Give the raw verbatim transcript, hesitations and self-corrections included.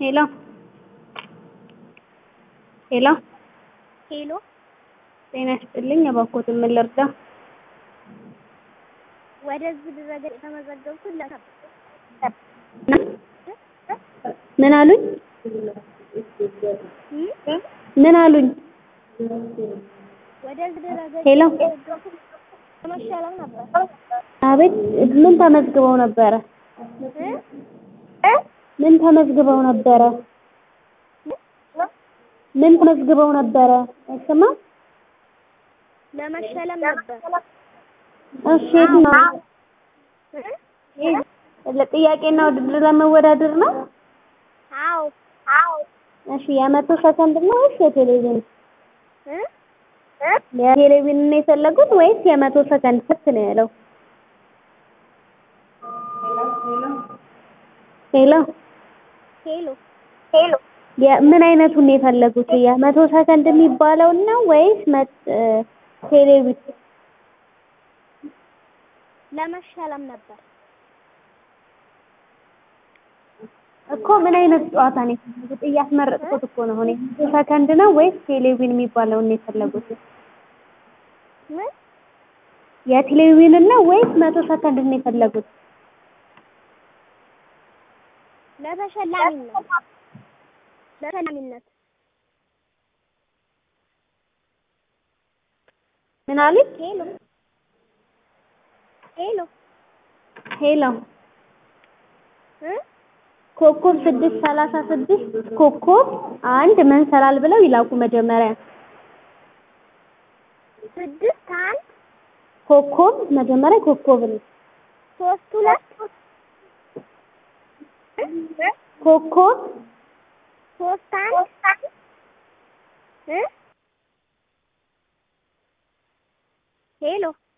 Hello. Hello. ሄሎ ጤና ይስጥልኝ እባክዎትን ምን ልርዳ? ወደዚህ ድረገጽ የተመዘገብኩት ለነበር ምን አሉኝ? ምን አሉኝ? ወደዚህ ድረገጽ ሄሎ የተመዘገብኩት ለመሸለም ነበር። አቤት ምን ተመዝግበው ነበረ? ምን ተመዝግበው ነበረ? ምን ተመዝግበው ነበረ? አይሰማም? ለመሸለም ነበር። እሺ ነው ለጥያቄና ውድድር ለመወዳደር ነው? አዎ አዎ እሺ የመቶ ሰከንድ ነው ወይስ የቴሌቪዥን? እ የቴሌቪዥን ነው የፈለጉት ወይስ የመቶ ሰከንድ ስንት ነው ያለው? ሄሎ ሄሎ ሄሎ ምን አይነቱን ነው የፈለጉት? የመቶ ሰከንድ የሚባለው ነው ወይስ ቴሌቪዥን? ለመሸለም ነበር እኮ ምን አይነት ጨዋታ ነው የፈለጉት? እያስመረጥኩት እኮ ነው። እኔ መቶ ሰከንድ ነው ወይስ ቴሌቪዥን የሚባለው ነው የፈለጉት? ምን የቴሌቪዥን ነው ወይስ መቶ ሰከንድ ነው የፈለጉት? ለተሸላሚነት ለተሸላሚነት ምን አሉኝ? ሄሎ ሄሎ ሄሎ እ ኮከብ ስድስት ሰላሳ ስድስት ኮከብ አንድ መንሰላል ብለው ይላኩ መጀመሪያ። ስድስት አንድ ኮከብ መጀመሪያ ኮከብ ነው። ሶስት ሁለት ኮከብ ሶስት አንድ እ ሄሎ